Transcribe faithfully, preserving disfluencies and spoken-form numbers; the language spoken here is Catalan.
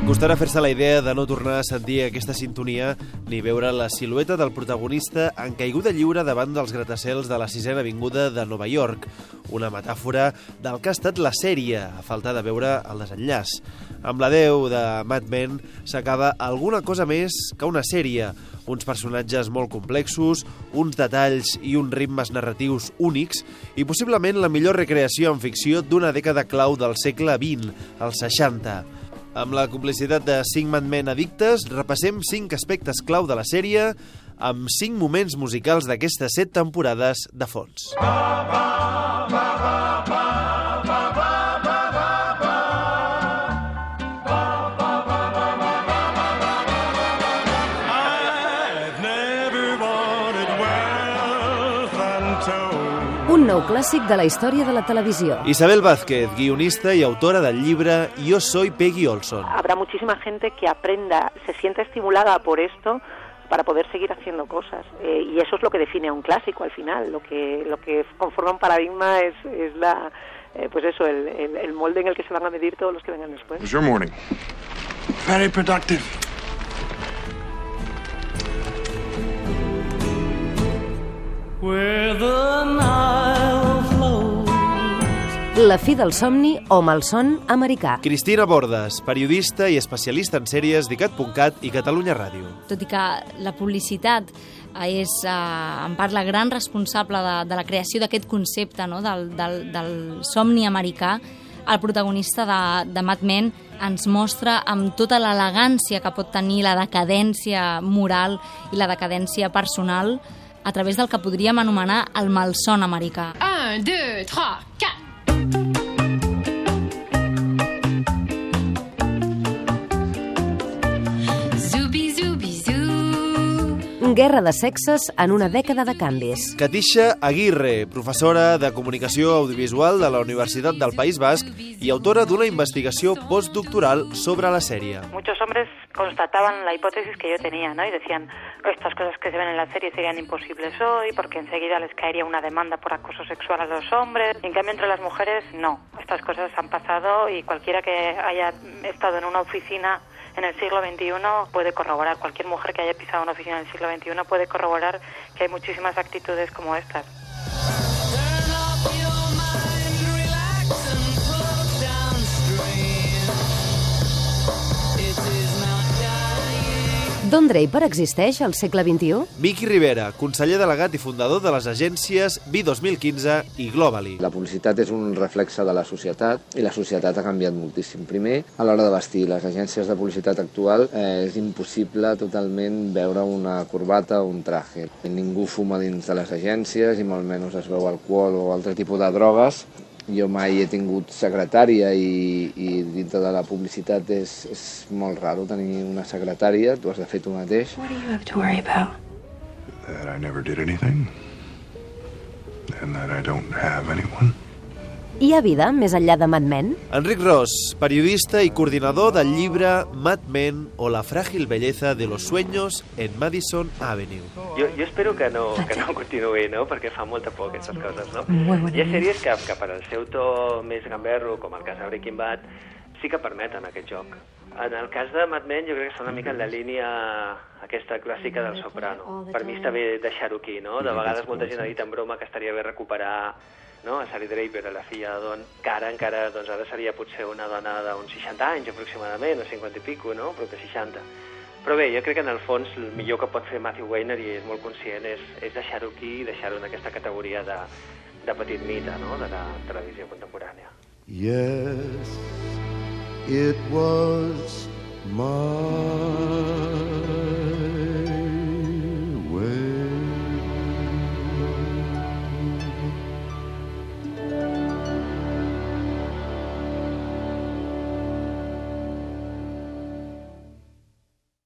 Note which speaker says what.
Speaker 1: Costarà fer-se la idea de no tornar a sentir aquesta sintonia ni veure la silueta del protagonista en caiguda lliure davant dels gratacels de la sisena avinguda de Nova York, una metàfora del que ha estat la sèrie, a falta de veure el desenllaç. Amb l'adeu de Mad Men s'acaba alguna cosa més que una sèrie, uns personatges molt complexos, uns detalls i uns ritmes narratius únics i possiblement la millor recreació en ficció d'una dècada clau del segle vint, els seixanta. Amb la complicitat de cinc Mad Men addictes, repassem cinc aspectes clau de la sèrie amb cinc moments musicals d'aquestes set temporades de fons.
Speaker 2: Un nou clàssic de la història de la televisió.
Speaker 1: Isabel Vázquez, guionista y autora del libro Yo soy Peggy Olson.
Speaker 3: Habrá muchísima gente que aprenda, se siente estimulada por esto para poder seguir haciendo cosas. Eh, y eso es lo que define a un clásico al final. Lo que, lo que conforma un paradigma es, es la, eh, pues eso, el, el, el molde en el que se van a medir todos los que vengan después.
Speaker 4: It was your morning. Very productive.
Speaker 2: Where the Nile flows. La fi del somni o malson americà.
Speaker 1: Cristina Bordes, periodista i especialista en sèries d'Icat punt cat i Catalunya Ràdio.
Speaker 5: Tot i que la publicitat és eh, en part la gran responsable de, de la creació d'aquest concepte, no? del, del, del somni americà, el protagonista de, de Mad Men ens mostra amb tota l'elegància que pot tenir la decadència moral i la decadència personal a través del que podríem anomenar el malson americà.
Speaker 6: un, dos, tres, quatre. Zubi, zubi, zu.
Speaker 2: Guerra de sexes en una dècada de canvis.
Speaker 1: Katisha Aguirre, professora de Comunicació Audiovisual de la Universitat del País Basc i autora d'una investigació postdoctoral sobre la sèrie.
Speaker 3: Muchos hombres constataban la hipótesis que yo tenía, ¿no? Y decían, estas cosas que se ven en la serie serían imposibles hoy, porque enseguida les caería una demanda por acoso sexual a los hombres. En cambio, entre las mujeres, no. Estas cosas han pasado y cualquiera que haya estado en una oficina en el siglo veintiuno puede corroborar, cualquier mujer que haya pisado una oficina en el siglo veintiuno puede corroborar que hay muchísimas actitudes como estas.
Speaker 2: Don Draper existeix al segle vint-i-u?
Speaker 1: Miqui Rivera, conseller delegat i fundador de les agències V dos mil quinze i Globally.
Speaker 7: La publicitat és un reflexe de la societat i la societat ha canviat moltíssim. Primer, a l'hora de vestir, les agències de publicitat actual eh, és impossible totalment veure una corbata o un traje. Ningú fuma dins de les agències i molt menys es veu alcohol o altre tipus de drogues. Jo mai he tingut secretària i, i dintre de la publicitat és, és molt raro tenir una secretària, tu has de fer tu mateix.
Speaker 6: What do you have to worry about?
Speaker 4: That I never did anything. And that I don't have anyone.
Speaker 2: Hi ha vida més enllà de Mad Men?
Speaker 1: Enric Ros, periodista i coordinador del llibre Mad Men o la frágil belleza de los sueños en Madison Avenue.
Speaker 8: Jo, jo espero que no, que no continuï, no? Perquè fa molta por aquestes coses, no? Hi ha sèries que, que per al seu to més gamberro, com el cas de Breaking Bad, sí que permeten aquest joc. En el cas de Mad Men jo crec que està una mica en la línia aquesta clàssica del Soprano. Per mi està bé deixar-ho aquí, no? De vegades molta gent ha dit en broma que estaria bé recuperar, no, a Sally Draper, a la filla de Don, que ara encara, doncs ara seria potser una dona d'uns seixanta anys aproximadament, o cinquanta i pico, no? Però de seixanta. Però bé, jo crec que en el fons el millor que pot fer Matthew Weiner, i és molt conscient, és, és deixar-ho aquí i deixar-ho en aquesta categoria de, de petit mite, no?, de la televisió contemporània.
Speaker 9: Yes, it was my